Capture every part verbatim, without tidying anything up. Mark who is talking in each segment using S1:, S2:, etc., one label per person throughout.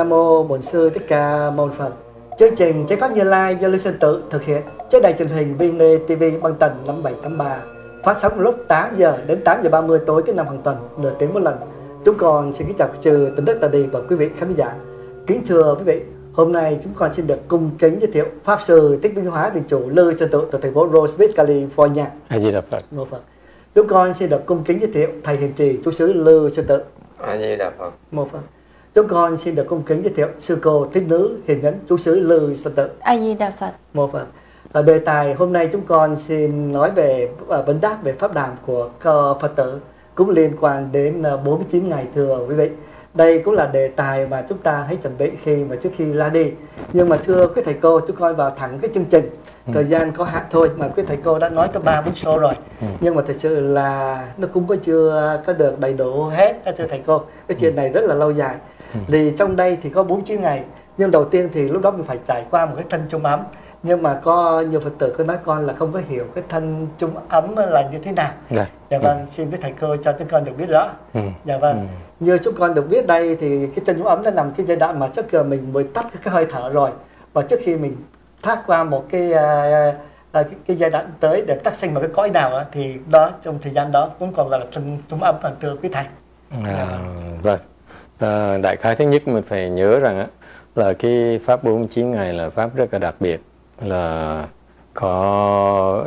S1: Nam Mô Bổn Sư Thích Ca Mâu Ni Phật. Chương trình Chánh Pháp Như Lai do Lưu Sơn Tự thực hiện trên đài truyền hình vê en a tê vê băng tần năm bảy tám ba, phát sóng lúc tám giờ đến tám giờ ba mươi tối thứ năm hàng tuần, nửa tiếng một lần. Chúng con xin kính chào trừ Tịnh Đức Tà Đi và quý vị khán giả. Kính thưa quý vị, hôm nay chúng con xin được cung kính giới thiệu Pháp Sư Thích Vinh Hóa Viện Chủ Lưu Sơn Tự từ thành phố Roseville, California.
S2: A Di Đà Phật.
S1: Một Phật. Chúng con xin được cung kính giới thiệu thầy hiền trì chú xứ Lưu Sơn Tự.
S3: A Di Đà Phật.
S1: Một Phật. Chúng con xin được cung kính giới thiệu sư cô Thích Nữ Hiền Nhẫn chú xứ Lưu Sơn Tự.
S4: A Di Đà Phật.
S1: Một Phật. Ở đề tài hôm nay chúng con xin nói về vấn đáp về pháp đàm của Phật tử cũng liên quan đến bốn mươi chín ngày, thưa quý vị. Đây cũng là đề tài mà chúng ta hãy chuẩn bị khi mà trước khi ra đi. Nhưng mà thưa quý thầy cô, chúng con vào thẳng cái chương trình. Thời gian có hạn thôi mà quý thầy cô đã nói có ba bốn số rồi. Ừ. Nhưng mà thật sự là nó cũng có chưa có được đầy đủ hết, thưa thầy cô. Cái chuyện này rất là lâu dài. Ừ. Thì trong đây thì có bốn mươi chín ngày. Nhưng đầu tiên thì lúc đó mình phải trải qua một cái thân chung ấm. Nhưng mà có nhiều Phật tử có nói con là không có hiểu cái thân chung ấm là như thế nào. Dạ, dạ vâng, ừ. Xin quý thầy cô cho chúng con được biết rõ. Ừ. Dạ vâng. Ừ. Như chúng con được biết đây thì cái chân chung ấm nó nằm cái giai đoạn mà trước giờ mình mới tắt cái hơi thở rồi. Và trước khi mình thoát qua một cái, uh, uh, cái cái giai đoạn tới để tác sinh một cái cõi nào đó, thì đó trong thời gian đó cũng còn gọi là chân chung ấm, toàn thưa quý thầy.
S2: À, vâng. À, đại khái thứ nhất mình phải nhớ rằng á, là cái pháp bốn mươi chín ngày là pháp rất là đặc biệt, là có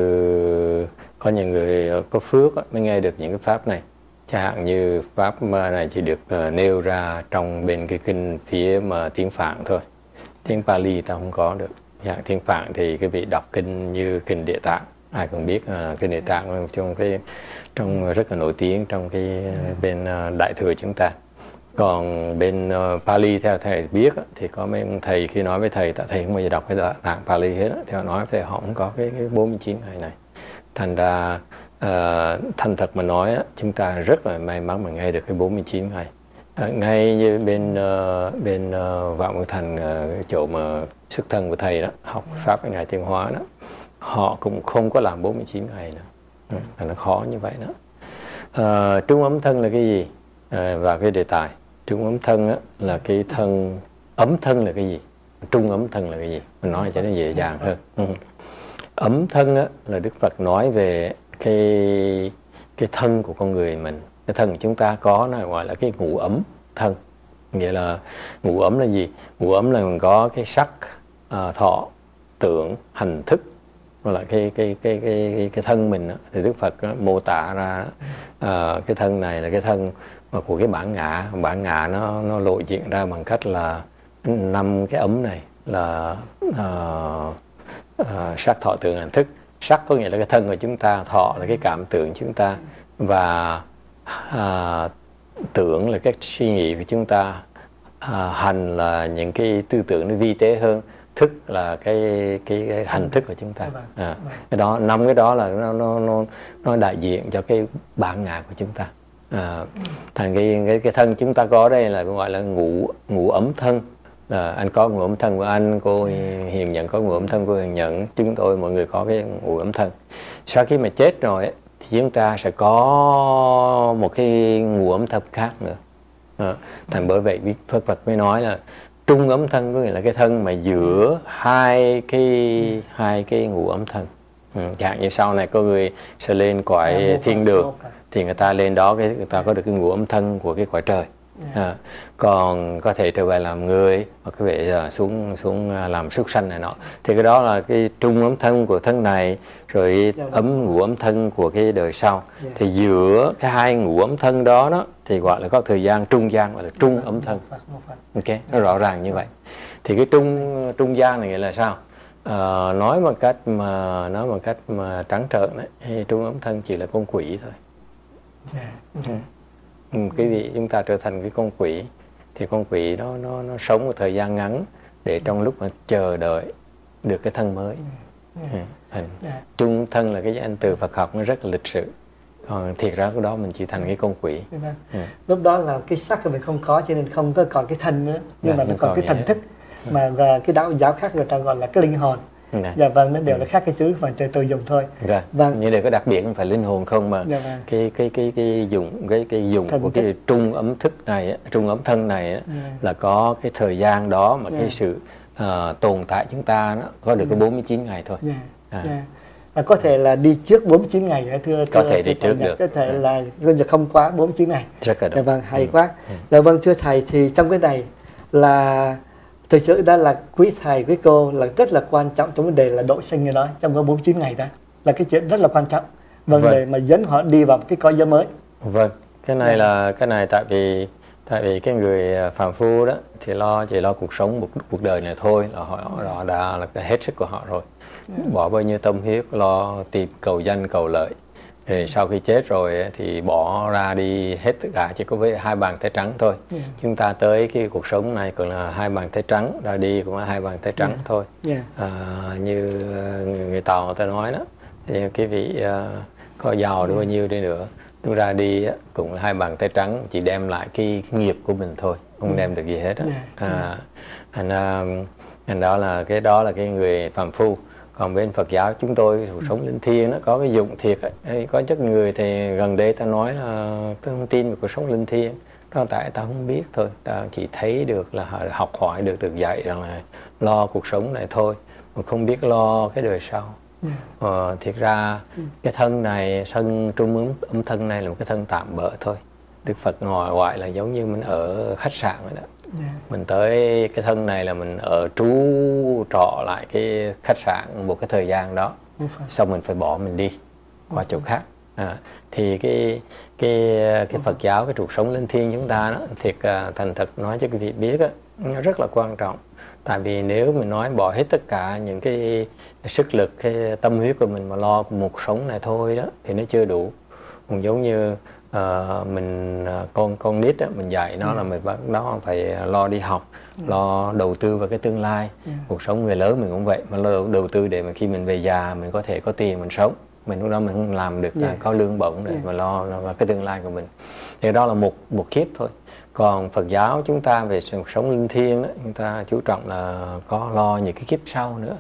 S2: như có những người có phước á, mới nghe được những cái pháp này. Chẳng hạn như pháp này chỉ được uh, nêu ra trong bên cái kinh phía mà tiếng Phạn thôi, tiếng Pali ta không có được. Dạng tiếng Phạn thì cái vị đọc kinh như kinh Địa Tạng, ai cũng biết uh, kinh Địa Tạng trong cái trong rất là nổi tiếng trong cái uh, bên uh, Đại thừa chúng ta. Còn bên uh, Pali theo thầy biết thì có mấy ông thầy khi nói với thầy, tại thầy không bao giờ đọc cái tạng Pali hết, theo nói với thầy họ không có cái, cái bốn mươi chín ngày này. Thành ra uh, thành thật mà nói chúng ta rất là may mắn mà nghe được cái bốn mươi chín ngày. Uh, ngay như bên uh, bên uh, Vạn Môn Thành, uh, cái chỗ mà xuất thân của thầy đó, học pháp với ngài Tiên Hóa đó, họ cũng không có làm bốn mươi chín ngày nữa. Ừ, nó khó như vậy đó. Uh, trung ấm thân là cái gì? Uh, và cái đề tài trung ấm thân á, là cái thân, ấm thân là cái gì, trung ấm thân là cái gì, mình nói cho nó dễ dàng hơn. Ừ. Ấm thân á, là Đức Phật nói về cái cái thân của con người mình. Cái thân của chúng ta có nó gọi là cái ngũ ấm thân. Nghĩa là ngũ ấm là gì? Ngũ ấm là mình có cái sắc, uh, thọ, tưởng, hành, thức, hoặc là cái cái cái cái cái, cái thân mình á, thì Đức Phật á, mô tả ra uh, cái thân này là cái thân mà của cái bản ngã. Bản ngã nó nó lộ diện ra bằng cách là năm cái ấm này là uh, uh, sắc, thọ, tưởng, hành, thức. Sắc có nghĩa là cái thân của chúng ta, thọ là cái cảm tưởng chúng ta, và uh, tưởng là các suy nghĩ của chúng ta, uh, hành là những cái tư tưởng nó vi tế hơn, thức là cái cái, cái hành thức của chúng ta. À, cái đó năm cái đó là nó nó nó nó đại diện cho cái bản ngã của chúng ta. À, thành cái, cái cái thân chúng ta có đây là gọi là ngũ ngũ ấm thân. À, anh có ngũ ấm thân của anh, cô Hiền Nhận có ngũ ấm thân của Hiền Nhận, chúng tôi mọi người có cái ngũ ấm thân. Sau khi mà chết rồi ấy, thì chúng ta sẽ có một cái ngũ ấm thân khác nữa. À, thành bởi vậy Phật Phật mới nói là trung ấm thân có nghĩa là cái thân mà giữa hai cái hai cái ngũ ấm thân. Ừ, chẳng hạn như sau này có người sẽ lên cõi thiên đường thì người ta lên đó cái người ta có được cái ngũ ấm thân của cái cõi trời. À, còn có thể trở về làm người hoặc có thể xuống xuống làm súc sanh này nọ, thì cái đó là cái trung ấm thân của thân này, rồi ấm ngũ ấm thân của cái đời sau. Thì giữa cái hai ngũ ấm thân đó đó thì gọi là có thời gian trung gian, gọi là trung ấm thân. Ok, nó rõ ràng như vậy. Thì cái trung trung gian này nghĩa là sao? À, nói một cách mà nói một cách mà trắng trợn đấy, thì trung ấm thân chỉ là con quỷ thôi. Ừ. Ừ, cái vị chúng ta trở thành cái con quỷ thì con quỷ đó nó nó sống một thời gian ngắn để trong lúc mà chờ đợi được cái thân mới. Ừ. Hình trung thân là cái anh từ Phật học nó rất là lịch sự, còn thiệt ra lúc đó mình chỉ thành cái con quỷ. Ừ.
S1: Lúc đó là cái sắc của mình không có cho nên không có còn cái thân nữa, nhưng mà nó còn cái thần thức. Mà cái đạo giáo khác người ta gọi là cái linh hồn.
S2: Dạ.
S1: Dạ vâng, nó đều là khác cái chữ mà tôi, tôi dùng thôi.
S2: Dạ.
S1: Vâng.
S2: Như đây có đặc biệt không phải linh hồn không mà
S1: Dạ vâng.
S2: cái cái cái cái dụng cái cái dụng
S1: Thần
S2: của
S1: thức.
S2: cái trung ấm thức này á, trung ấm thân này á,
S1: Dạ.
S2: là có cái thời gian đó mà
S1: Dạ.
S2: cái sự uh, tồn tại chúng ta nó có được
S1: Dạ.
S2: cái bốn mươi chín ngày thôi.
S1: Dạ.
S2: À.
S1: Dạ. Và có thể là đi trước bốn mươi chín ngày hả thưa?
S2: Có
S1: thưa,
S2: thể đi
S1: thưa
S2: trước
S1: thầy,
S2: được.
S1: Có thể
S2: À.
S1: là không quá bốn mươi chín ngày.
S2: Rất là đúng.
S1: Dạ vâng, hay
S2: Ừ.
S1: quá.
S2: Ừ.
S1: Dạ vâng, thưa thầy, thì trong cái này là thực sự đó là quý thầy quý cô là rất là quan trọng trong vấn đề là độ sinh người đó trong cái bốn mươi chín ngày đó, là cái chuyện rất là quan trọng. Vâng,
S2: Vâng.
S1: để mà dẫn họ đi vào một cái cõi giới mới.
S2: Vâng, cái này
S1: Dạ.
S2: là cái này tại vì tại vì cái người phàm phu đó thì lo chỉ lo cuộc sống một cuộc đời này thôi là họ, họ đã là cái hết sức của họ rồi.
S1: Dạ.
S2: Bỏ bao nhiêu tâm huyết lo tìm cầu danh cầu lợi. Rồi sau khi chết rồi ấy, thì bỏ ra đi hết tất cả, chỉ có với hai bàn tay trắng thôi.
S1: Yeah.
S2: Chúng ta tới cái cuộc sống này cũng là hai bàn tay trắng, ra đi cũng là hai bàn tay trắng
S1: Yeah.
S2: thôi.
S1: Yeah.
S2: À, như người, người Tàu người ta nói đó, thì cái vị uh, có giàu được bao nhiêu đi nữa, chúng ra đi á, cũng là hai bàn tay trắng, chỉ đem lại cái nghiệp của mình thôi, không yeah. đem được gì hết á.
S1: Yeah.
S2: À, thành uh, thành đó là cái đó là cái người phàm phu. Còn bên Phật giáo chúng tôi cuộc sống linh thiêng nó có cái dụng thiệt ấy. Có rất người thì gần đây ta nói là tôi không tin về cuộc sống linh thiêng, đó tại ta không biết thôi, ta chỉ thấy được là học hỏi được được dạy rằng là lo cuộc sống này thôi, mà không biết lo cái đời sau.
S1: Yeah.
S2: Ờ, thiệt ra cái thân này, thân trung ấm, âm thân này là một cái thân tạm bợ thôi. Đức Phật ngồi gọi là giống như mình ở khách sạn vậy đó. Yeah. Mình tới cái thân này là mình ở trú trọ lại cái khách sạn một cái thời gian đó, xong mình phải bỏ mình đi qua chỗ khác. À, thì cái cái cái Phật giáo, cái cuộc sống linh thiêng chúng ta đó, thiệt thành thật nói cho quý vị biết đó, nó rất là quan trọng. Tại vì nếu mình nói bỏ hết tất cả những cái sức lực, cái tâm huyết của mình mà lo một cuộc sống này thôi đó thì nó chưa đủ. Cũng giống như Uh, mình uh, con con nít á, mình dạy nó yeah. là mình bắt nó phải lo đi học, yeah. lo đầu tư vào cái tương lai. Yeah. Cuộc sống người lớn mình cũng vậy, mà lo đầu tư để mà khi mình về già mình có thể có tiền mình sống, mình lúc đó mình không làm được yeah. uh, có lương bổng để yeah. mà lo, lo cái tương lai của mình. Thì đó là một một kiếp thôi. Còn Phật giáo chúng ta về cuộc sống linh thiêng đó, chúng ta chú trọng là có lo những cái kiếp sau nữa.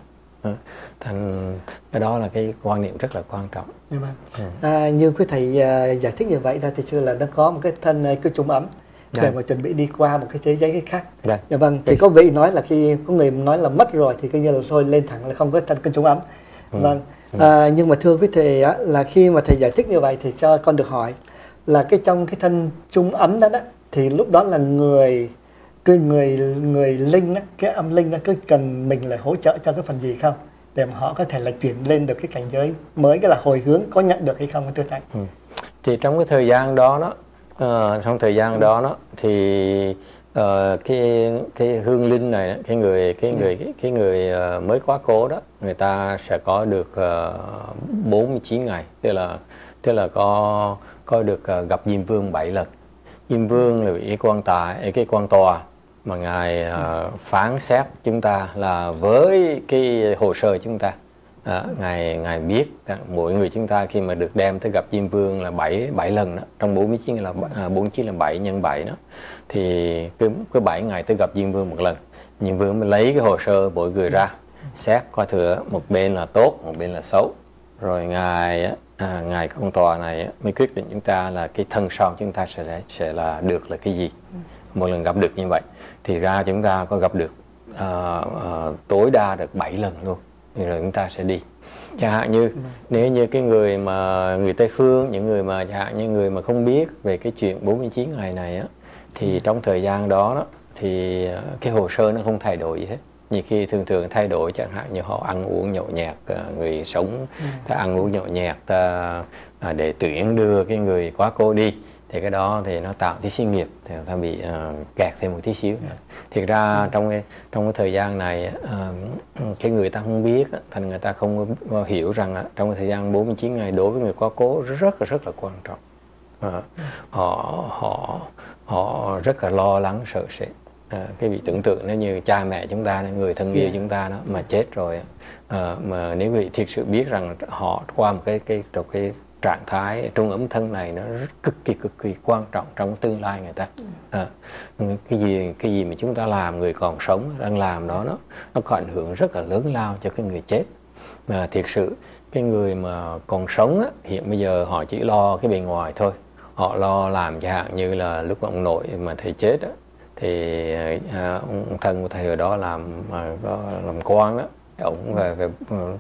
S2: Thành cái đó là cái quan niệm rất là quan trọng.
S1: Dạ vâng. Ừ. À, như quý thầy uh, giải thích như vậy là thì xưa là nó có một cái thân uh, cái trung ấm để dạ. mà chuẩn bị đi qua một cái thế giới khác. Dạ, dạ vâng. Thì có vị nói là khi có người nói là mất rồi thì coi như là thôi lên thẳng là không có thân cái trung ấm. Ừ. Vâng. Ừ. À, nhưng mà thưa quý thầy á, là khi mà thầy giải thích như vậy thì cho con được hỏi là cái trong cái thân trung ấm đó đó thì lúc đó là người cái người người linh đó, cái âm linh đó cứ cần mình là hỗ trợ cho cái phần gì không để mà họ có thể là chuyển lên được cái cảnh giới mới, cái là hồi hướng có nhận được hay không thưa thầy?
S2: Ừ. Thì trong cái thời gian đó đó uh, trong thời gian ừ. đó đó thì uh, cái cái hương linh này đó, cái người cái ừ. người cái, cái người uh, mới quá cố đó, người ta sẽ có được uh, bốn mươi chín ngày, tức là tức là có có được uh, gặp Diêm Vương bảy lần. Diêm Vương là cái quan tài, cái quan tòa mà ngài uh, phán xét chúng ta là với cái hồ sơ chúng ta, à, ngài ngài biết à, mỗi người chúng ta khi mà được đem tới gặp Diêm Vương là bảy bảy lần đó, trong bốn mươi chín là à, bốn mươi chín là bảy nhân bảy đó, thì cứ cứ bảy ngày tới gặp Diêm Vương một lần. Diêm Vương mới lấy cái hồ sơ mỗi người ra xét coi thử một bên là tốt, một bên là xấu, rồi ngài à, ngài công tòa này mới quyết định chúng ta là cái thân sau chúng ta sẽ sẽ là được là cái gì. Một lần gặp được như vậy thì ra chúng ta có gặp được uh, uh, tối đa được bảy lần luôn, rồi chúng ta sẽ đi. Chẳng hạn như nếu như cái người mà người Tây phương, những người mà chẳng hạn như người mà không biết về cái chuyện bốn mươi chín ngày này á, thì trong thời gian đó, đó thì cái hồ sơ nó không thay đổi gì hết. Nhiều khi thường thường thay đổi, chẳng hạn như họ ăn uống nhậu nhẹt, người sống ta ăn uống nhậu nhẹt ta, để tuyển đưa cái người quá cố đi, thì cái đó thì nó tạo tí xí nghiệp, thì người ta bị uh, kẹt thêm một tí xíu. Thiệt ra ừ. trong cái trong cái thời gian này uh, cái người ta không biết, thành người ta không có hiểu rằng uh, trong cái thời gian bốn mươi chín ngày đối với người quá cố rất là rất là quan trọng. Uh, họ họ họ rất là lo lắng sợ sệt. Uh, cái vị tưởng tượng nếu như cha mẹ chúng ta, người thân yêu chúng ta đó mà chết rồi, uh, mà nếu vị thiệt sự biết rằng họ qua một cái cái cái trạng thái trung ấm thân này nó rất cực kỳ cực kỳ quan trọng trong tương lai người ta. À, cái gì cái gì mà chúng ta làm, người còn sống đang làm đó nó nó có ảnh hưởng rất là lớn lao cho cái người chết. Mà thiệt sự cái người mà còn sống á, hiện bây giờ họ chỉ lo cái bề ngoài thôi, họ lo làm chẳng hạn như là lúc ông nội mà thầy chết á, thì à, ông thân của thầy ở đó làm à, có làm quan đó, ông về, về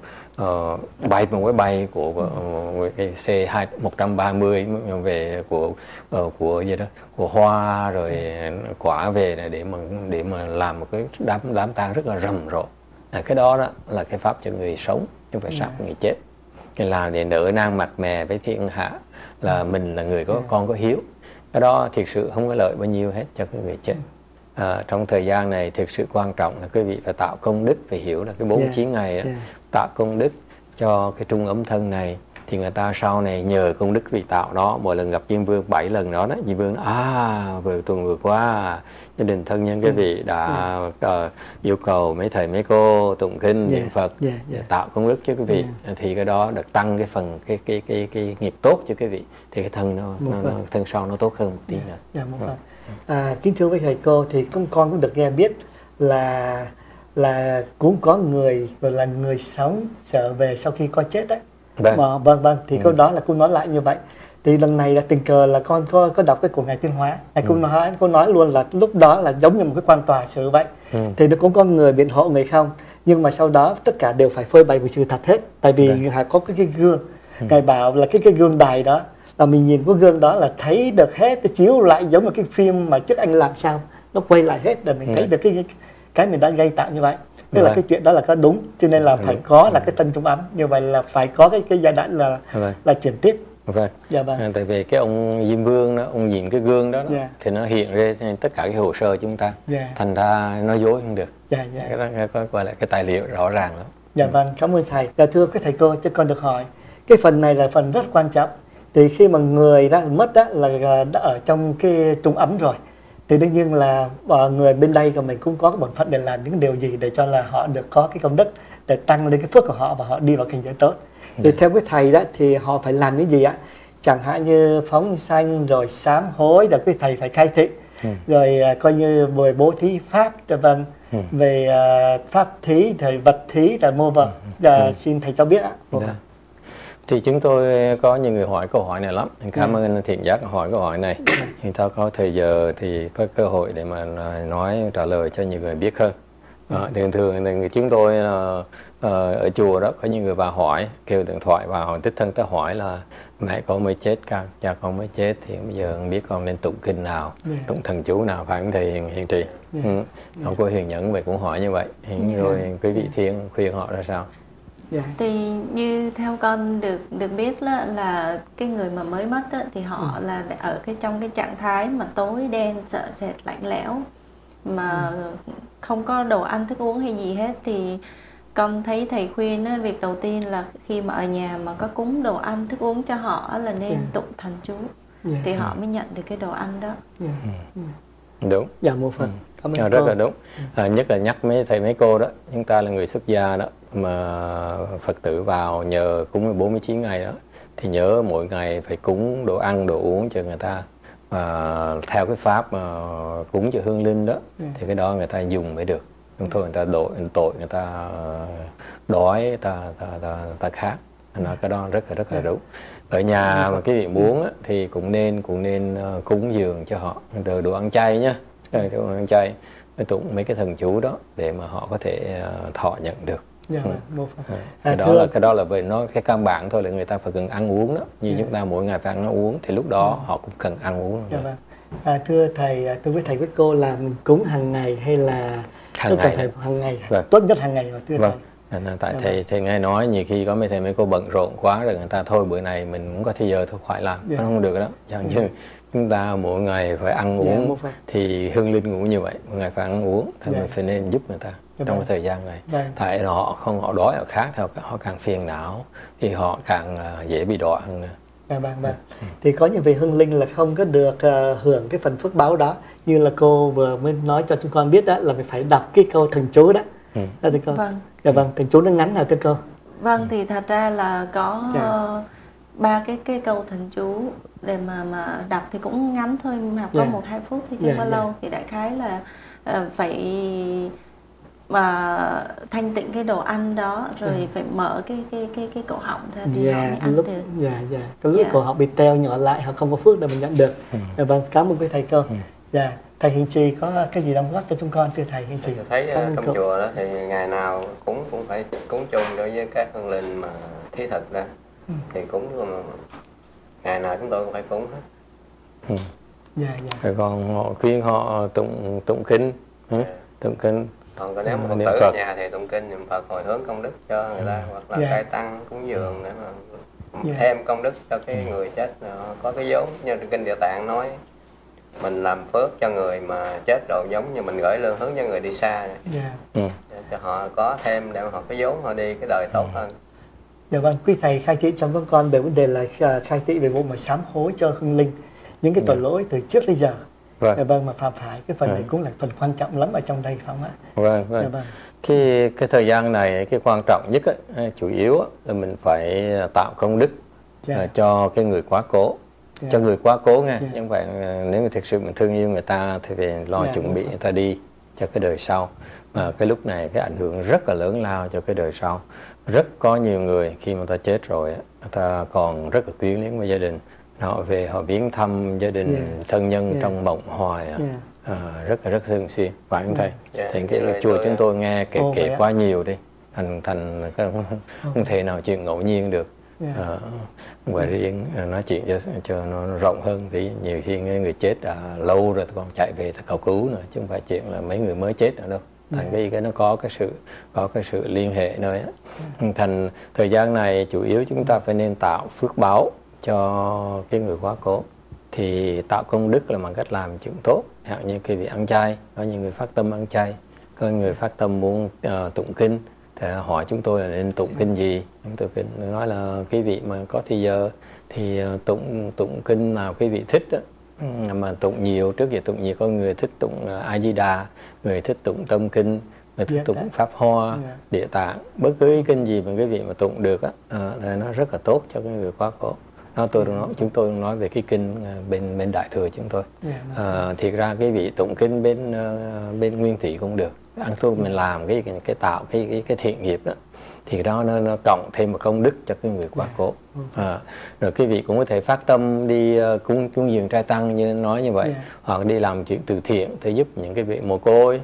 S2: uh, bay một cái bay của, của cái C một trăm ba mươi về của uh, của gì đó của hoa rồi quả về này để mà để mà làm một cái đám đám tang rất là rầm rộ. À, cái đó đó là cái pháp cho người sống chứ không phải sát yeah. người chết. Cái làm để đỡ nang mặt mẹ với thiên hạ là mình là người có yeah. con có hiếu. Cái đó thiệt sự không có lợi bao nhiêu hết cho cái người chết. À, trong thời gian này thực sự quan trọng là quý vị phải tạo công đức, phải hiểu là cái bốn mươi chín yeah. ngày đó, yeah. tạo công đức cho cái trung ấm thân này thì người ta sau này nhờ công đức vị tạo đó, mỗi lần gặp Diêm Vương bảy lần đó đó, Diêm Vương à vừa tuần vừa qua gia đình thân nhân cái vị đã yeah. uh, yêu cầu mấy thầy mấy cô tụng kinh niệm yeah. Phật yeah. Yeah. tạo công đức cho quý vị yeah. thì cái đó được tăng cái phần cái cái cái cái nghiệp tốt cho quý vị thì cái thân nó, nó, nó thân sau nó tốt hơn một tí yeah. nữa.
S1: Yeah, một phần. À, kính thưa với thầy cô thì con con cũng được nghe biết là là cũng có người gọi là người sống trở về sau khi có chết đấy. Vâng. Mà, vâng vâng thì ừ. câu đó là cô nói lại như vậy. Thì lần này là tình cờ là con có có đọc cái của ngài Tuyên Hóa, ngài ừ. cũng nói cô nói luôn là lúc đó là giống như một cái quan tòa xử vậy. Ừ. Thì nó cũng có người biện hộ người không, nhưng mà sau đó tất cả đều phải phơi bày một sự thật hết, tại vì ừ. ngài có cái, cái gương, ừ. ngài bảo là cái cái gương đài đó là mình nhìn cái gương đó là thấy được hết, cái chiếu lại giống như cái phim mà trước anh làm sao nó quay lại hết để mình ừ. thấy được cái, cái cái mình đã gây tạo như vậy. Tức là cái chuyện đó là có đúng, cho nên là phải có là cái tân trung ấm, như vậy là phải có cái cái giai đoạn là là chuyển tiếp.
S2: Vâng. Dạ vâng. À, tại vì cái ông Diêm Vương đó, ông nhìn cái gương đó, đó yeah. thì nó hiện ra tất cả cái hồ sơ chúng ta, yeah. thành ra nói dối không được. Dạ dạ. Cái đó có gọi là cái tài liệu rõ ràng lắm.
S1: Dạ ừ. vâng, cảm ơn thầy. Dạ thưa các thầy cô, cho con được hỏi, cái phần này là phần rất quan trọng. Thì khi mà người đã mất đó là đã ở trong cái trung ấm rồi, thì đương nhiên là người bên đây của mình cũng có cái bổn phận để làm những điều gì để cho là họ được có cái công đức để tăng lên cái phước của họ và họ đi vào cảnh giới tốt. Thì yeah. theo cái thầy đó thì họ phải làm những gì ạ? Chẳng hạn như phóng sanh rồi sám hối, rồi cái thầy phải khai thị, ừ. rồi uh, coi như về bố thí pháp, rồi vâng, ừ. về uh, pháp thí, rồi vật thí, rồi mô vật. Ừ. Uh, ừ. Xin thầy cho biết ạ. Yeah.
S2: Thì chúng tôi có nhiều người hỏi câu hỏi này lắm. Cảm ơn anh Thiện Giác hỏi câu hỏi này. Thì ta có thời giờ thì có cơ hội để mà nói trả lời cho nhiều người biết hơn. À, thường thường thì chúng tôi uh, uh, ở chùa đó có những người vào hỏi, kêu điện thoại vào hỏi, tích thân tới hỏi là mẹ con mới chết, con cha con mới chết thì bây giờ không biết con nên tụng kinh nào, yeah. tụng thần chú nào, phải không thầy Hiền, Hiền Trì? Yeah. Ừ. Ông cô Hiền Nhẫn về cũng hỏi như vậy. Yeah. Rồi quý vị Thiên khuyên họ ra sao?
S3: Yeah. Thì như theo con được được biết là, là cái người mà mới mất đó, thì họ ừ. là ở cái trong cái trạng thái mà tối đen, sợ sệt, lạnh lẽo, mà ừ. không có đồ ăn thức uống hay gì hết. Thì con thấy thầy khuyên đó, việc đầu tiên là khi mà ở nhà mà có cúng đồ ăn thức uống cho họ là nên yeah. tụng thần chú, yeah. thì họ mới nhận được cái đồ ăn đó. Yeah.
S2: Ừ. Đúng.
S1: Dạ một phần. Cảm ơn
S2: à, rất là đúng. À, nhất là nhắc mấy thầy mấy cô đó, chúng ta là người xuất gia đó, mà Phật tử vào nhờ cúng bốn mươi chín ngày đó thì nhớ mỗi ngày phải cúng đồ ăn đồ uống cho người ta, à, theo cái pháp mà cúng cho hương linh đó, yeah. thì cái đó người ta dùng mới được. Không thôi người ta tội tội người ta đói, người ta ta ta, ta khát. Nói cái đó rất là rất là đúng. Ở nhà mà cái vị muốn á, thì cũng nên cũng nên cúng dường cho họ đồ, đồ ăn chay nhá, đồ ăn chay, mới tụng mấy cái thần chú đó để mà họ có thể thọ nhận được.
S1: Dạ,
S2: ừ.
S1: một phần.
S2: À, cái đó thưa... là cái đó là về nó cái căn bản thôi, là người ta phải cần ăn uống đó, như yeah. chúng ta mỗi ngày phải ăn uống thì lúc đó yeah. họ cũng cần ăn uống. Dạ, vâng.
S1: À, thưa thầy, tôi với thầy với cô làm cúng hàng ngày hay là
S2: hàng ngày?
S1: Thầy hàng ngày, vâng. tốt nhất hàng ngày mà thưa
S2: vâng.
S1: thầy.
S2: Tại dạ, thầy, thầy nghe nói nhiều khi có mấy thầy mấy cô bận rộn quá rồi người ta thôi bữa này mình cũng có thời giờ thôi khỏi làm, yeah. nó không được đó. Chẳng như yeah. chúng ta mỗi ngày phải ăn uống, yeah, thì hương linh cũng như vậy, mỗi ngày phải ăn uống thì yeah. mình phải nên giúp người ta yeah, trong cái thời gian này. Yeah. Tại họ không họ đói họ khác thì họ, họ càng phiền não thì họ càng uh, dễ bị đọa hơn nữa.
S1: À, vâng, vâng. Ừ. Thì có những vị hương linh là không có được uh, hưởng cái phần phước báo đó, như là cô vừa mới nói cho chúng con biết đó, là phải đọc cái câu thần chú đó. Ừ. À, thưa cô. Vâng. Dạ vâng, thần chú nó ngắn hả thưa cô?
S3: Vâng, thì thật ra là có dạ. ba cái cái câu thần chú để mà mà đọc thì cũng ngắn thôi, mà có
S1: Yeah.
S3: một hai phút thì chưa
S1: Yeah,
S3: bao
S1: yeah.
S3: lâu, thì đại khái là uh, phải mà thanh tịnh cái đồ ăn đó, rồi
S1: Yeah.
S3: phải mở cái cái cái cái cổ họng ra thì họ mới
S1: Dạ,
S3: ăn
S1: lúc
S3: được.
S1: dạ dạ cái lúc
S3: Dạ.
S1: cổ họ bị teo nhỏ lại, họ không có phước để mình nhận được.
S2: Ừ.
S1: Dạ, vâng, cảm ơn quý thầy cô.
S2: Ừ.
S1: Dạ, thầy Hiền Trì có cái gì đóng góp cho chúng con thưa thầy Hiền Trì?
S4: Tôi thấy
S1: Cảm
S4: uh,
S1: ơn
S4: trong
S1: cô.
S4: chùa đó thì ngày nào cúng cũng phải cúng chung đối với các hương linh mà thí thực ra,
S1: Ừ.
S4: thì cúng uh, ngày nào chúng tôi cũng phải cúng hết.
S2: Ừ.
S1: Dạ dạ.
S2: Rồi còn họ khuyên họ tụng tụng kinh, ừ,
S4: Yeah.
S2: tụng kinh.
S4: Còn nếu mà
S2: Ừ,
S4: Phật
S2: niệm
S4: tử
S2: Phật.
S4: ở nhà thì tụng kinh niệm Phật hồi hướng công đức cho người ta, hoặc là
S1: Dạ.
S4: cai tăng cúng dường để mà
S1: Dạ.
S4: thêm công đức cho cái người chết, uh, có cái vốn như kinh Địa Tạng nói, mình làm phước cho người mà chết rồi giống như mình gửi lương hướng cho người đi xa vậy.
S1: Dạ.
S2: Ừ.
S4: Để cho họ có thêm để mà họ cái vốn họ đi cái đời tốt hơn.
S1: Dạ vâng, quý thầy khai thị trong con con về vấn đề là uh, khai thị về vụ mà sám hối cho hương linh những cái tội
S2: Dạ.
S1: lỗi từ trước tới giờ.
S2: Vâng.
S1: Dạ vâng, mà phạm phải cái phần
S2: Dạ.
S1: này cũng là phần quan trọng lắm ở trong đây phải không ạ?
S2: Vâng, vâng.
S1: Dạ vâng.
S2: Cái cái thời gian này cái quan trọng nhất ấy, chủ yếu á, là mình phải tạo công đức
S1: Dạ.
S2: à, cho cái người quá cố,
S1: Dạ.
S2: cho người quá cố nghe.
S1: Dạ.
S2: Nhưng vậy nếu mà thực sự mình thương yêu người ta thì phải lo
S1: Dạ,
S2: chuẩn
S1: đúng
S2: bị
S1: rồi.
S2: người ta đi cho cái đời sau. Mà cái lúc này cái ảnh hưởng rất là lớn lao cho cái đời sau. Rất có nhiều người khi mà ta chết rồi á, người ta còn rất là quyến luyến với gia đình. Họ về họ viếng thăm gia đình,
S1: Yeah.
S2: thân nhân
S1: Yeah.
S2: trong mộng hoài á.
S1: Yeah.
S2: À, rất là rất thường xuyên, phải không thầy?
S4: Yeah.
S2: Thì cái
S4: Yeah.
S2: chùa
S4: Yeah.
S2: chúng tôi nghe kể
S1: Ồ, vậy
S2: kể
S1: ạ?
S2: quá nhiều đi, thành thành không, không thể nào chuyện ngẫu nhiên được.
S1: Yeah.
S2: À, và riêng à, nói chuyện cho cho nó rộng hơn thì nhiều khi người chết đã lâu rồi còn chạy về ta cầu cứu nữa, chứ không phải chuyện là mấy người mới chết nữa đâu. Thành
S1: Yeah.
S2: cái cái nó có cái sự có cái sự liên hệ nơi á. Thành thời gian này chủ yếu chúng ta phải nên tạo phước báo cho cái người quá cố. Thì tạo công đức là bằng cách làm chuyện tốt, hạn như cái việc ăn chay, có những người phát tâm ăn chay, có người phát tâm muốn uh, tụng kinh, thì hỏi chúng tôi là nên tụng kinh gì. Chúng tôi kinh nói là quý vị mà có thì giờ thì uh, tụng tụng kinh nào quý vị thích đó. Ừ, mà tụng nhiều, trước giờ tụng nhiều, có người thích tụng uh, A Di Đà, người thích tụng tâm kinh, người thích
S1: Dạ,
S2: tụng
S1: dạ.
S2: pháp hoa,
S1: Dạ.
S2: địa tạng, bất cứ cái kinh gì mà quý vị mà tụng được á, uh, thì nó rất là tốt cho cái người quá cố. Đó, tôi đang nói, chúng tôi đang nói về cái kinh uh, bên bên Đại Thừa chúng tôi.
S1: Yeah.
S2: À, thiệt ra cái vị tụng kinh bên uh, bên Nguyên Thủy cũng được. Ăn tôi mình làm cái cái, cái tạo cái cái cái thiện nghiệp đó, thì đó nó, nó cộng thêm một công đức cho cái người quá cố. À, rồi cái vị cũng có thể phát tâm đi uh, cúng cúng dường trai tăng như nói như vậy,
S1: Yeah.
S2: hoặc đi làm chuyện từ thiện để giúp những cái vị mồ côi.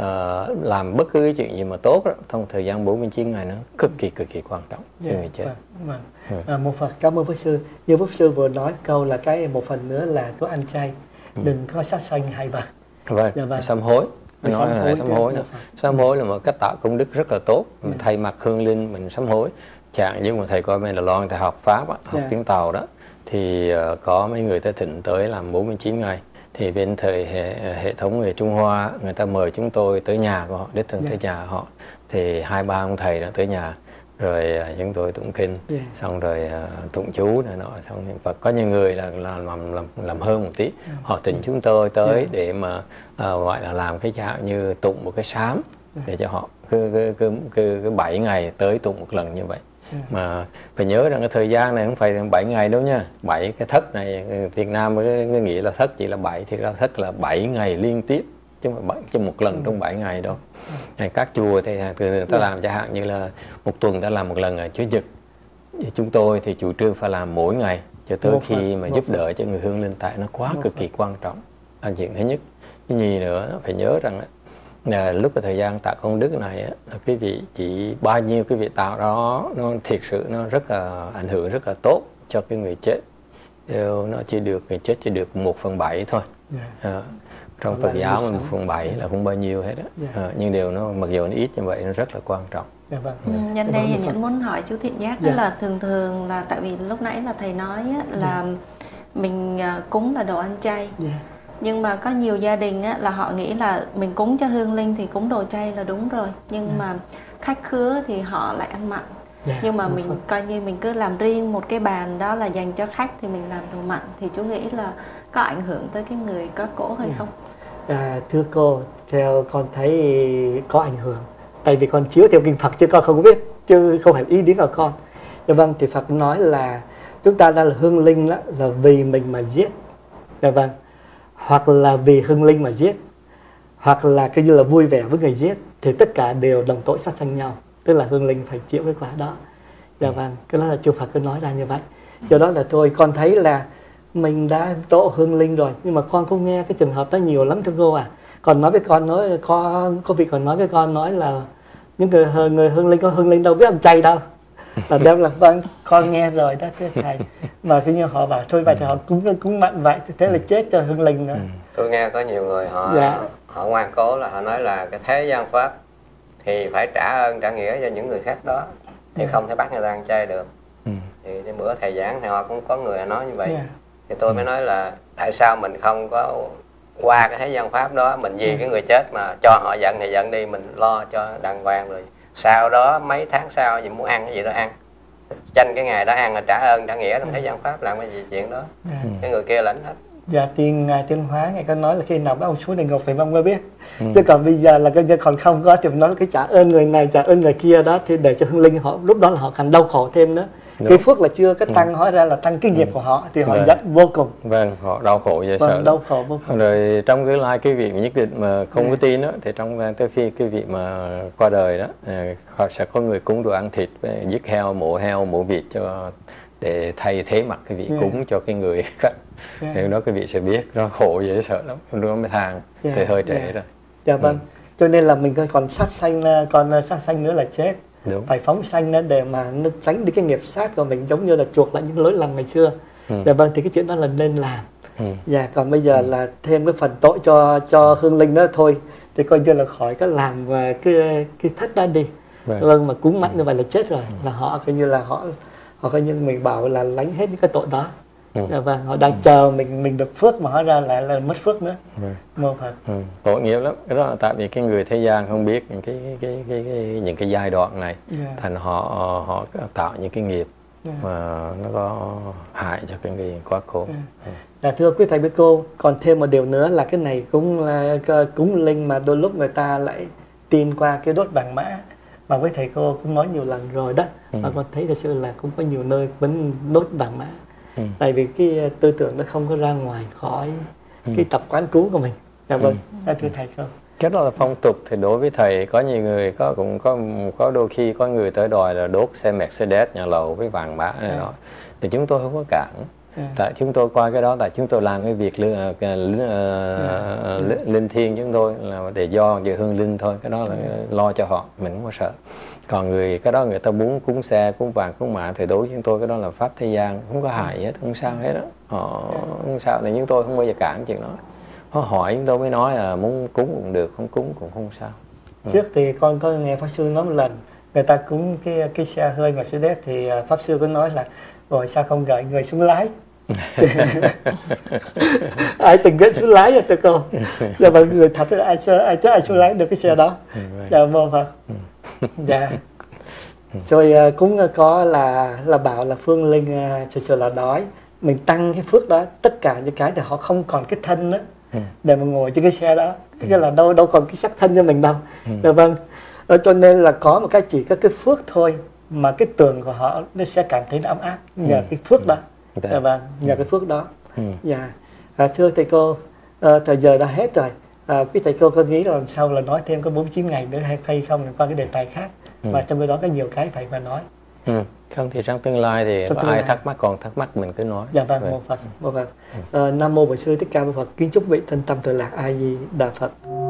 S2: Uh, làm bất cứ cái chuyện gì mà tốt đó, trong thời gian bốn mươi chín ngày nó cực kỳ cực kỳ quan trọng cho
S1: Yeah.
S2: người chết.
S1: Vâng, vâng.
S2: Ừ.
S1: À, một phần cảm ơn Pháp Sư. Như Pháp Sư vừa nói câu là cái một phần nữa là có ăn chay,
S2: Ừ.
S1: đừng có sát sanh hay vật.
S2: Vâng,
S1: Dạ vâng.
S2: sám hối.
S1: Phải
S2: Nói
S1: sám
S2: là
S1: hối
S2: sám
S1: chứ,
S2: hối
S1: một
S2: nữa.
S1: phần.
S2: Sám hối là một cách tạo công đức rất là tốt. Mình
S1: Yeah.
S2: thay mặt hương linh mình sám hối. Chẳng như mà thầy coi bên Đài Loan thầy học Pháp á, học
S1: Yeah.
S2: tiếng Tàu đó, thì uh, có mấy người ta thỉnh tới làm bốn mươi chín ngày. Thì bên thời hệ, hệ thống người Trung Hoa, người ta mời chúng tôi tới nhà của họ, đích thân
S1: Yeah.
S2: tới nhà họ. Thì hai ba ông thầy đã tới nhà, rồi uh, chúng tôi tụng kinh,
S1: Yeah.
S2: xong rồi uh, tụng chú này nọ, xong niệm Phật. Có những người là, là làm, làm làm hơn một tí, họ thỉnh chúng tôi tới
S1: Yeah.
S2: để mà uh, gọi là làm cái dạng như tụng một cái sám để cho họ cứ cứ cứ cứ, cứ bảy ngày tới tụng một lần như vậy.
S1: Yeah.
S2: Mà phải nhớ rằng cái thời gian này không phải bảy ngày đâu nha. Bảy cái thất này Việt Nam mới nghĩ là thất chỉ là bảy, thì ra thất là bảy ngày liên tiếp, chứ không phải bảy chứ một lần trong bảy ngày đâu. Này, các chùa thì người ta
S1: Yeah.
S2: làm chẳng hạn như là một tuần ta làm một lần ở Chủ nhật. Chúng tôi thì chủ trương phải làm mỗi ngày cho tới
S1: Một
S2: khi
S1: phần,
S2: mà
S1: một
S2: giúp
S1: phần.
S2: đỡ cho người hương linh, tại nó quá
S1: Một
S2: cực
S1: phần.
S2: kỳ quan trọng là chuyện thứ nhất. Cái gì nữa phải nhớ rằng á, là lúc cái thời gian tạo công đức này á, là quý vị chỉ bao nhiêu quý vị tạo đó nó thiệt sự nó rất là ảnh hưởng rất là tốt cho cái người chết. Điều nó chỉ được người chết chỉ được một phần bảy thôi.
S1: Yeah.
S2: À, trong
S1: Còn
S2: Phật
S1: lại
S2: giáo
S1: người
S2: mà một
S1: sống.
S2: phần bảy là không bao nhiêu hết á.
S1: Yeah.
S2: À, nhưng điều nó mặc dù nó ít như vậy nó rất là quan trọng.
S1: Dạ vâng.
S3: Ừ, nhân
S1: Dạ
S3: đây
S1: vâng,
S3: thì
S1: một phần.
S3: Nhẫn muốn hỏi chú Thiện Giác,
S1: Dạ.
S3: đó là thường thường là tại vì lúc nãy là thầy nói á, là mình à, cúng là đồ ăn chay,
S1: Yeah.
S3: nhưng mà có nhiều gia đình á, là họ nghĩ là mình cúng cho hương linh thì cúng đồ chay là đúng rồi, nhưng
S1: Yeah.
S3: mà khách khứa thì họ lại ăn mặn.
S1: Yeah.
S3: Nhưng mà
S1: Một
S3: mình
S1: phần.
S3: coi như mình cứ làm riêng một cái bàn đó là dành cho khách thì mình làm đồ mặn, thì chú nghĩ là có ảnh hưởng tới cái người có cổ hay
S1: Yeah.
S3: không?
S1: À, thưa cô, theo con thấy có ảnh hưởng. Tại vì con chiếu theo kinh Phật chứ con không biết, chứ không phải ý đến vào con. Dạ vâng, thì Phật nói là chúng ta ra là hương linh đó, là vì mình mà giết, dạ vâng, hoặc là vì hương linh mà giết, hoặc là cái như là vui vẻ với người giết, thì tất cả đều đồng tội sát sanh nhau, tức là hương linh phải chịu cái quả đó. Dạ vâng, cái đó là Chư Phật cứ nói ra như vậy. Do đó là thôi con thấy là mình đã tổ hương linh rồi, nhưng mà con cũng nghe cái trường hợp đó nhiều lắm thưa cô à. Còn nói với con nói có có vị còn nói với con nói là những người người hương linh có hương linh đâu biết ăn chay đâu, là đem là vâng con nghe rồi đó thưa thầy, mà cứ như họ bảo thôi vậy thì họ cúng cúng mặn vậy, thế là chết cho hương linh nữa.
S4: Tôi nghe có nhiều người họ
S1: dạ.
S4: họ ngoan cố là họ nói là cái thế gian pháp thì phải trả ơn trả nghĩa cho những người khác đó, chứ không thể bắt người ta ăn chay được. ừ. Thì cái bữa thầy giảng thì họ cũng có người nói như vậy. yeah. Thì tôi mới nói là tại sao mình không có qua cái thế gian pháp đó, mình vì cái người chết mà cho họ giận thì giận đi, mình lo cho đàng hoàng, rồi sau đó mấy tháng sau gì muốn ăn cái gì đó ăn, tranh cái ngày đó ăn là trả ơn trả nghĩa trong thế gian pháp, làm cái gì chuyện đó. yeah. Cái người kia lãnh hết.
S1: Dạ, tiên ngài Tiên Hóa ngài có nói là khi nào bác ông xuống địa ngục thì mong mới biết. ừ. Chứ còn bây giờ là coi như còn không có thì nói là cái trả ơn người này trả ơn người kia đó, thì để cho hương linh họ lúc đó là họ càng đau khổ thêm nữa. Đúng. Cái phước là chưa cái tăng, ừ. hóa ra là tăng cái nghiệp ừ. của họ thì họ vâng. giận vô cùng.
S2: Vâng, họ đau khổ dễ
S1: vâng,
S2: sợ.
S1: Đau khổ vô cùng.
S2: Rồi trong cái lai cái vị nhất định mà không yeah. có tin đó, thì trong tới khi cái vị mà qua đời đó, họ sẽ có người cúng đồ ăn thịt, giết heo, mổ heo, mổ vịt cho để thay thế mặt cái vị yeah. cúng cho cái người khác. yeah. Nếu đó cái vị sẽ biết nó khổ dễ sợ lắm, nó mới than yeah. thì hơi trễ yeah. rồi.
S1: Dạ vâng. ừ. Cho nên là mình còn sát sanh, còn sát sanh nữa là chết. Đúng. Phải phóng sanh nó để mà nó tránh đi cái nghiệp sát của mình, giống như là chuộc lại những lỗi lầm ngày xưa. ừ. Dạ vâng, thì cái chuyện đó là nên làm. ừ. Dạ, còn bây giờ ừ. là thêm cái phần tội cho cho hương linh đó thôi, thì coi như là khỏi có làm cái cái thất đó đi. Vâng, vâng mà cúng mặn ừ. như vậy là chết rồi. ừ. Là họ coi như là họ họ coi như mình bảo là lánh hết những cái tội đó. ừ. Dạ vâng, họ đang ừ. chờ mình mình được phước mà hóa ra lại là mất phước nữa.
S2: Vâng.
S1: Mô Phật.
S2: ừ. Tội nghiệp lắm. Cái đó là tại vì cái người thế gian không biết những cái cái cái, cái những cái giai đoạn này, yeah. thành họ họ tạo những cái nghiệp yeah. mà nó có hại cho cái người quá khổ. yeah. ừ.
S1: Dạ, thưa quý thầy với cô, còn thêm một điều nữa là cái này cũng là cúng linh mà đôi lúc người ta lại tin qua cái đốt vàng mã, mà với thầy cô cũng nói nhiều lần rồi đó. ừ. Và con thấy thật sự là cũng có nhiều nơi vẫn đốt vàng mã. ừ. Tại vì cái tư tưởng nó không có ra ngoài khỏi ừ. cái tập quán cúng của mình. Dạ vâng, ừ. thưa thầy cô.
S2: Cái đó là phong tục, thì đối với thầy có nhiều người có cũng có có đôi khi có người tới đòi là đốt xe Mercedes nhà lầu với vàng mã này nọ, thì chúng tôi không có cản. Yeah. Tại chúng tôi qua cái đó, tại chúng tôi làm cái việc linh, uh, linh, uh, yeah. linh thiêng chúng tôi là để do về hương linh thôi, cái đó là yeah. lo cho họ, mình không có sợ. Còn người cái đó người ta muốn cúng xe, cúng vàng, cúng mã thì đối với chúng tôi cái đó là pháp thế gian, không có hại hết, không sao hết đó. Họ yeah. không sao, thì chúng tôi không bao giờ cản chuyện đó. Họ hỏi chúng tôi mới nói là muốn cúng cũng được, không cúng cũng không sao. ừ.
S1: Trước thì con có nghe Pháp Sư nói một lần, người ta cúng cái cái xe hơi Mercedes thì Pháp Sư có nói là rồi sao không gửi người xuống lái. Ai từng ghét xuống lái rồi tụi cô. Dạ vâng, người thật là ai ai chết ai xuống lái được cái xe đó. Dạ Mô Phật. Dạ. Rồi cũng có là là bảo là phương linh thực sự là đói, mình tăng cái phước đó, tất cả những cái thì họ không còn cái thân nữa để mà ngồi trên cái xe đó, cái là đâu đâu còn cái xác thân cho mình đâu. Dạ vâng. Cho nên là có một cái chỉ có cái phước thôi mà cái tường của họ nó sẽ cảm thấy nó ấm áp nhờ ừ. cái phước đó. ừ. Dạ vâng, nhờ ừ. cái phước đó. ừ. Dạ. À, thưa thầy cô, à, thời giờ đã hết rồi. À, quý thầy cô có nghĩ là làm sao là nói thêm có bốn mươi chín ngày nữa hay hay không liên quan cái đề tài khác, ừ. và trong đó có nhiều cái phải mà nói.
S2: ừ. Không thì trong tương lai thì trong có ai lai. thắc mắc còn thắc mắc mình cứ nói.
S1: Dạ vâng, Mô Phật, Mô Phật. ừ. À, Nam mô Bổn Sư Thích Ca Mâu Phật, kính chúc vị thân tâm tự lạc A Di Đà Phật.